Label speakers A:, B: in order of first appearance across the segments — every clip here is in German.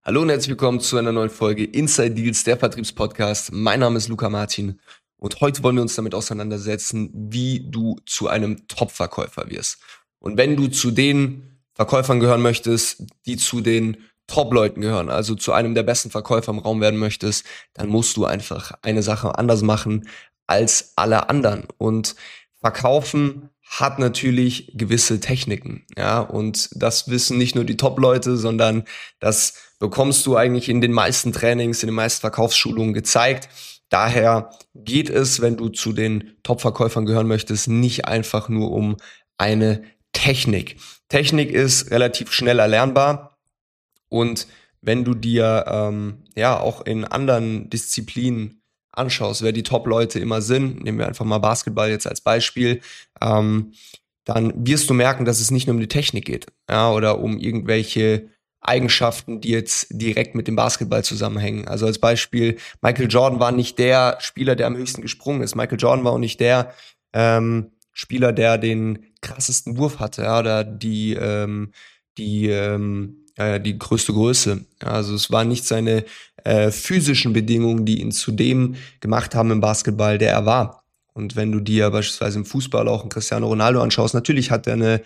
A: Hallo und herzlich willkommen zu einer neuen Folge Inside Deals, der Vertriebspodcast. Mein Name ist Luca Martin und heute wollen wir uns damit auseinandersetzen, wie du zu einem Top-Verkäufer wirst. Und wenn du zu den Verkäufern gehören möchtest, die zu den Top-Leuten gehören, also zu einem der besten Verkäufer im Raum werden möchtest, dann musst du einfach eine Sache anders machen als alle anderen. Und Verkaufen hat natürlich gewisse Techniken, ja, und das wissen nicht nur die Top-Leute, sondern das bekommst du eigentlich in den meisten Trainings, in den meisten Verkaufsschulungen gezeigt. Daher geht es, wenn du zu den Top-Verkäufern gehören möchtest, nicht einfach nur um eine Technik. Technik ist relativ schnell erlernbar und wenn du dir ja auch in anderen Disziplinen anschaust, wer die Top-Leute immer sind, nehmen wir einfach mal Basketball jetzt als Beispiel, ähm, dann wirst du merken, dass es nicht nur um die Technik geht, ja, oder um irgendwelche Eigenschaften, die jetzt direkt mit dem Basketball zusammenhängen. Also als Beispiel, Michael Jordan war nicht der Spieler, der am höchsten gesprungen ist. Michael Jordan war auch nicht der Spieler, der den krassesten Wurf hatte, ja, oder die größte Größe. Ja, also es waren nicht seine physischen Bedingungen, die ihn zu dem gemacht haben im Basketball, der er war. Und wenn du dir beispielsweise im Fußball auch einen Cristiano Ronaldo anschaust, natürlich hat er eine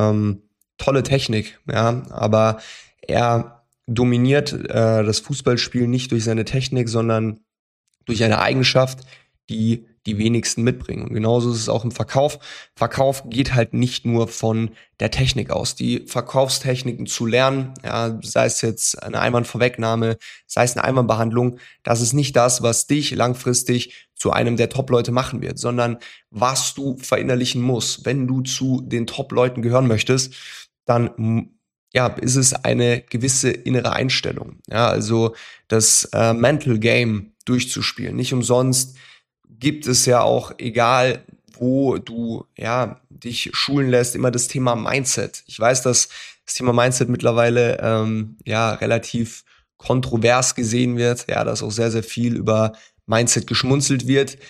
A: tolle Technik, ja, aber er dominiert das Fußballspiel nicht durch seine Technik, sondern durch eine Eigenschaft, die die wenigsten mitbringen. Und genauso ist es auch im Verkauf. Verkauf geht halt nicht nur von der Technik aus. Die Verkaufstechniken zu lernen, ja, sei es jetzt eine Einwandvorwegnahme, sei es eine Einwandbehandlung, das ist nicht das, was dich langfristig zu einem der Top-Leute machen wird, sondern was du verinnerlichen musst. Wenn du zu den Top-Leuten gehören möchtest, dann ja, ist es eine gewisse innere Einstellung. Ja, also das Mental Game durchzuspielen. Nicht umsonst gibt es ja auch, egal wo du ja dich schulen lässt, immer das Thema Mindset. Ich weiß, dass das Thema Mindset mittlerweile ja relativ kontrovers gesehen wird, ja, dass auch sehr, sehr viel über Mindset geschmunzelt wird.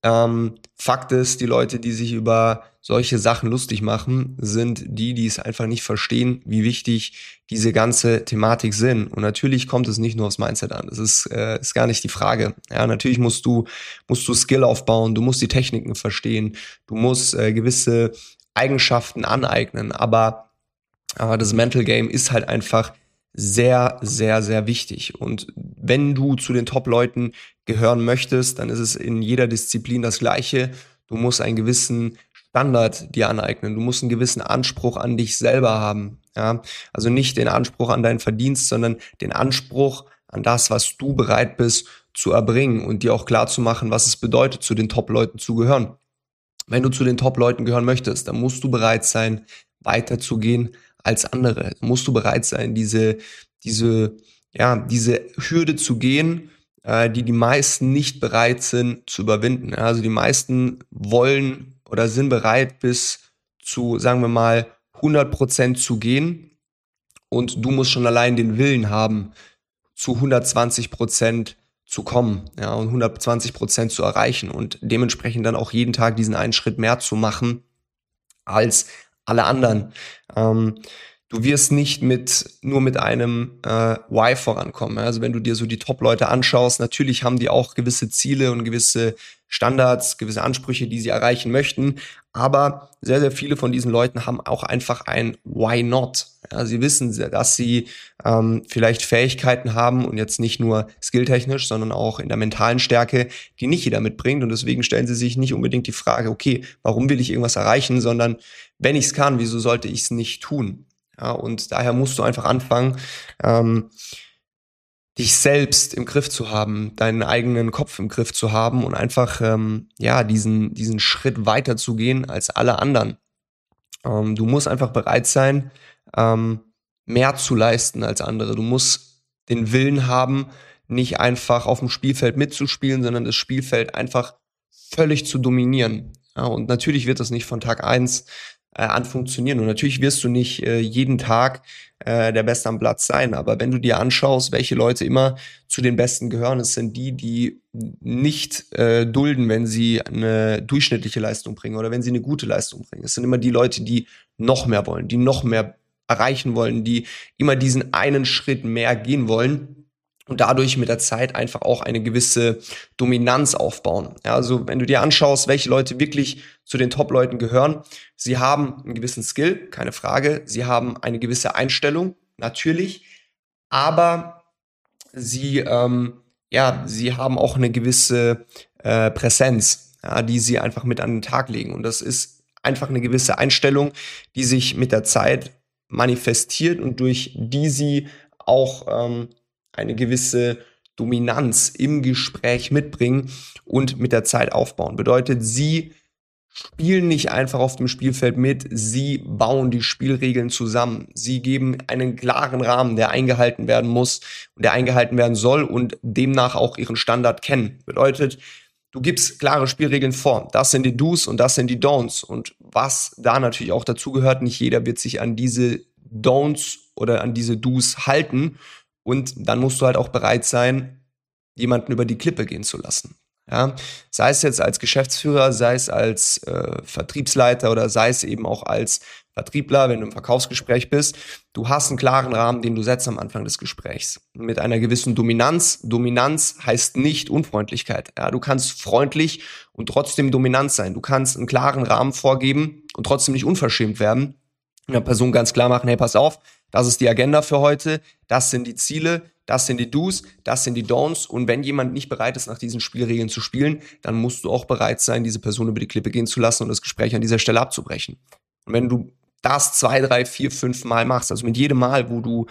A: Fakt ist, die Leute, die sich über solche Sachen lustig machen, sind die, die es einfach nicht verstehen, wie wichtig diese ganze Thematik sind. Und natürlich kommt es nicht nur aufs Mindset an. Das ist gar nicht die Frage. Ja, natürlich musst du Skill aufbauen, du musst die Techniken verstehen, du musst gewisse Eigenschaften aneignen. Aber das Mental Game ist halt einfach sehr, sehr, sehr wichtig. Und wenn du zu den Top-Leuten gehören möchtest, dann ist es in jeder Disziplin das Gleiche. Du musst einen gewissen Standard dir aneignen. Du musst einen gewissen Anspruch an dich selber haben. Ja? Also nicht den Anspruch an deinen Verdienst, sondern den Anspruch an das, was du bereit bist zu erbringen und dir auch klar zu machen, was es bedeutet, zu den Top-Leuten zu gehören. Wenn du zu den Top-Leuten gehören möchtest, dann musst du bereit sein, weiterzugehen als andere. Dann musst du bereit sein, diese Hürde zu gehen, die meisten nicht bereit sind zu überwinden. Ja, also die meisten wollen oder sind bereit, bis zu, sagen wir mal, 100% zu gehen. Und du musst schon allein den Willen haben, zu 120% zu kommen, ja, und 120% zu erreichen und dementsprechend dann auch jeden Tag diesen einen Schritt mehr zu machen als alle anderen. Du wirst nicht nur mit einem Why vorankommen. Also wenn du dir so die Top-Leute anschaust, natürlich haben die auch gewisse Ziele und gewisse Standards, gewisse Ansprüche, die sie erreichen möchten. Aber sehr, sehr viele von diesen Leuten haben auch einfach ein Why not. Ja, sie wissen, dass sie vielleicht Fähigkeiten haben und jetzt nicht nur skilltechnisch, sondern auch in der mentalen Stärke, die nicht jeder mitbringt. Und deswegen stellen sie sich nicht unbedingt die Frage, okay, warum will ich irgendwas erreichen, sondern wenn ich es kann, wieso sollte ich es nicht tun? Ja, und daher musst du einfach anfangen, dich selbst im Griff zu haben, deinen eigenen Kopf im Griff zu haben und einfach ja diesen Schritt weiter zu gehen als alle anderen. Du musst einfach bereit sein, mehr zu leisten als andere. Du musst den Willen haben, nicht einfach auf dem Spielfeld mitzuspielen, sondern das Spielfeld einfach völlig zu dominieren. Ja, und natürlich wird das nicht von Tag eins an funktionieren. Und natürlich wirst du nicht jeden Tag der Beste am Platz sein. Aber wenn du dir anschaust, welche Leute immer zu den Besten gehören, es sind die, die nicht dulden, wenn sie eine durchschnittliche Leistung bringen oder wenn sie eine gute Leistung bringen. Es sind immer die Leute, die noch mehr wollen, die noch mehr erreichen wollen, die immer diesen einen Schritt mehr gehen wollen und dadurch mit der Zeit einfach auch eine gewisse Dominanz aufbauen. Ja, also wenn du dir anschaust, welche Leute wirklich zu den Top-Leuten gehören, sie haben einen gewissen Skill, keine Frage, sie haben eine gewisse Einstellung, natürlich, aber sie haben auch eine gewisse Präsenz, ja, die sie einfach mit an den Tag legen. Und das ist einfach eine gewisse Einstellung, die sich mit der Zeit manifestiert und durch die sie auch eine gewisse Dominanz im Gespräch mitbringen und mit der Zeit aufbauen. Bedeutet, sie spielen nicht einfach auf dem Spielfeld mit, sie bauen die Spielregeln zusammen. Sie geben einen klaren Rahmen, der eingehalten werden muss und der eingehalten werden soll und demnach auch ihren Standard kennen. Bedeutet, du gibst klare Spielregeln vor. Das sind die Do's und das sind die Don'ts. Und was da natürlich auch dazu gehört, nicht jeder wird sich an diese Don'ts oder an diese Do's halten. Und dann musst du halt auch bereit sein, jemanden über die Klippe gehen zu lassen. Ja, sei es jetzt als Geschäftsführer, sei es als Vertriebsleiter oder sei es eben auch als Vertriebler, wenn du im Verkaufsgespräch bist. Du hast einen klaren Rahmen, den du setzt am Anfang des Gesprächs. Mit einer gewissen Dominanz. Dominanz heißt nicht Unfreundlichkeit. Ja, du kannst freundlich und trotzdem dominant sein. Du kannst einen klaren Rahmen vorgeben und trotzdem nicht unverschämt werden. Einer Person ganz klar machen, hey, pass auf, das ist die Agenda für heute, das sind die Ziele, das sind die Do's, das sind die Don'ts. Und wenn jemand nicht bereit ist, nach diesen Spielregeln zu spielen, dann musst du auch bereit sein, diese Person über die Klippe gehen zu lassen und das Gespräch an dieser Stelle abzubrechen. Und wenn du das 2, 3, 4, 5 Mal machst, also mit jedem Mal, wo du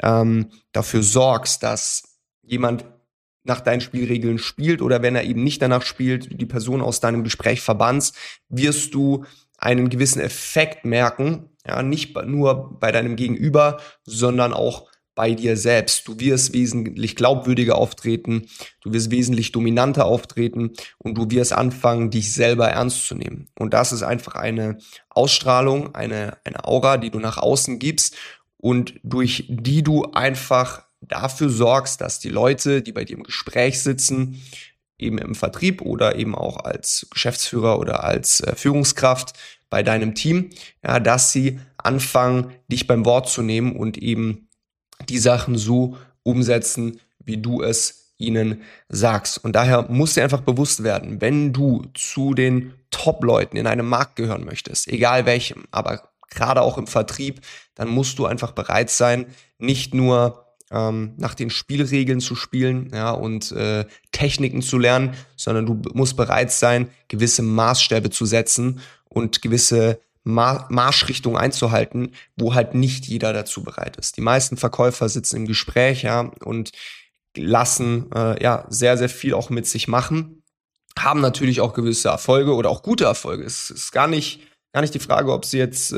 A: dafür sorgst, dass jemand nach deinen Spielregeln spielt oder wenn er eben nicht danach spielt, die Person aus deinem Gespräch verbannst, wirst du einen gewissen Effekt merken, ja, nicht nur bei deinem Gegenüber, sondern auch bei dir selbst. Du wirst wesentlich glaubwürdiger auftreten, du wirst wesentlich dominanter auftreten und du wirst anfangen, dich selber ernst zu nehmen. Und das ist einfach eine Ausstrahlung, eine Aura, die du nach außen gibst und durch die du einfach dafür sorgst, dass die Leute, die bei dir im Gespräch sitzen, eben im Vertrieb oder eben auch als Geschäftsführer oder als Führungskraft bei deinem Team, ja, dass sie anfangen, dich beim Wort zu nehmen und eben die Sachen so umsetzen, wie du es ihnen sagst. Und daher muss dir einfach bewusst werden, wenn du zu den Top-Leuten in einem Markt gehören möchtest, egal welchem, aber gerade auch im Vertrieb, dann musst du einfach bereit sein, nicht nur nach den Spielregeln zu spielen, ja, und Techniken zu lernen, sondern du musst bereit sein, gewisse Maßstäbe zu setzen und gewisse Marschrichtung einzuhalten, wo halt nicht jeder dazu bereit ist. Die meisten Verkäufer sitzen im Gespräch, ja, und lassen sehr, sehr viel auch mit sich machen, haben natürlich auch gewisse Erfolge oder auch gute Erfolge. Es ist gar nicht die Frage, ob sie jetzt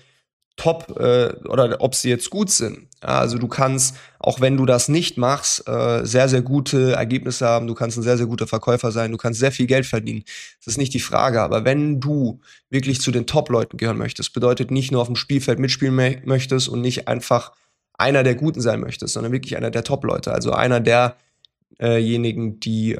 A: top oder ob sie jetzt gut sind. Ja, also du kannst, auch wenn du das nicht machst, sehr, sehr gute Ergebnisse haben. Du kannst ein sehr, sehr guter Verkäufer sein. Du kannst sehr viel Geld verdienen. Das ist nicht die Frage. Aber wenn du wirklich zu den Top-Leuten gehören möchtest, bedeutet nicht nur auf dem Spielfeld mitspielen möchtest und nicht einfach einer der Guten sein möchtest, sondern wirklich einer der Top-Leute. Also einer derjenigen, die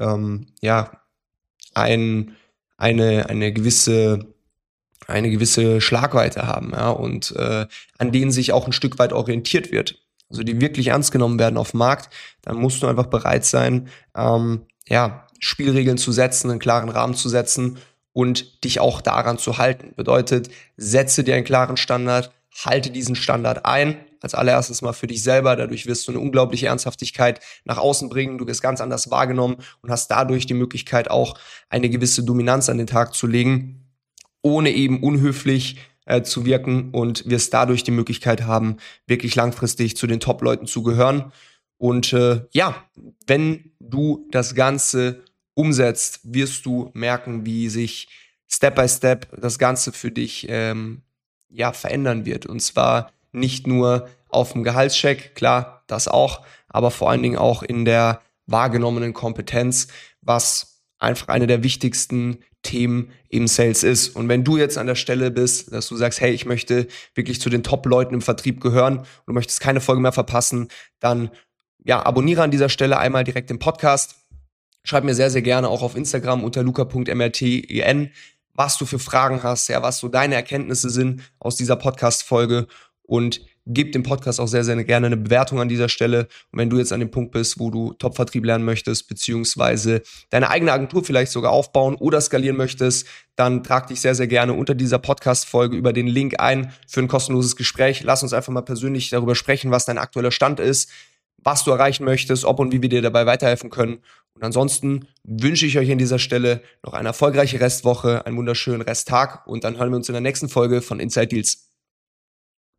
A: eine gewisse Schlagweite haben, ja, und an denen sich auch ein Stück weit orientiert wird, also die wirklich ernst genommen werden auf dem Markt, dann musst du einfach bereit sein, Spielregeln zu setzen, einen klaren Rahmen zu setzen und dich auch daran zu halten. Bedeutet, setze dir einen klaren Standard, halte diesen Standard ein, als allererstes mal für dich selber, dadurch wirst du eine unglaubliche Ernsthaftigkeit nach außen bringen, du wirst ganz anders wahrgenommen und hast dadurch die Möglichkeit auch eine gewisse Dominanz an den Tag zu legen, ohne eben unhöflich zu wirken und wirst dadurch die Möglichkeit haben, wirklich langfristig zu den Top-Leuten zu gehören. Und wenn du das Ganze umsetzt, wirst du merken, wie sich Step by Step das Ganze für dich verändern wird. Und zwar nicht nur auf dem Gehaltscheck, klar, das auch, aber vor allen Dingen auch in der wahrgenommenen Kompetenz, was einfach eine der wichtigsten Themen im Sales ist. Und wenn du jetzt an der Stelle bist, dass du sagst, hey, ich möchte wirklich zu den Top-Leuten im Vertrieb gehören und du möchtest keine Folge mehr verpassen, dann abonniere an dieser Stelle einmal direkt den Podcast. Schreib mir sehr, sehr gerne auch auf Instagram unter luca.mrten, was du für Fragen hast, ja, was so deine Erkenntnisse sind aus dieser Podcast-Folge. Und Gebt dem Podcast auch sehr, sehr gerne eine Bewertung an dieser Stelle. Und wenn du jetzt an dem Punkt bist, wo du Top-Vertrieb lernen möchtest, beziehungsweise deine eigene Agentur vielleicht sogar aufbauen oder skalieren möchtest, dann trag dich sehr, sehr gerne unter dieser Podcast-Folge über den Link ein für ein kostenloses Gespräch. Lass uns einfach mal persönlich darüber sprechen, was dein aktueller Stand ist, was du erreichen möchtest, ob und wie wir dir dabei weiterhelfen können. Und ansonsten wünsche ich euch an dieser Stelle noch eine erfolgreiche Restwoche, einen wunderschönen Resttag und dann hören wir uns in der nächsten Folge von Inside Deals.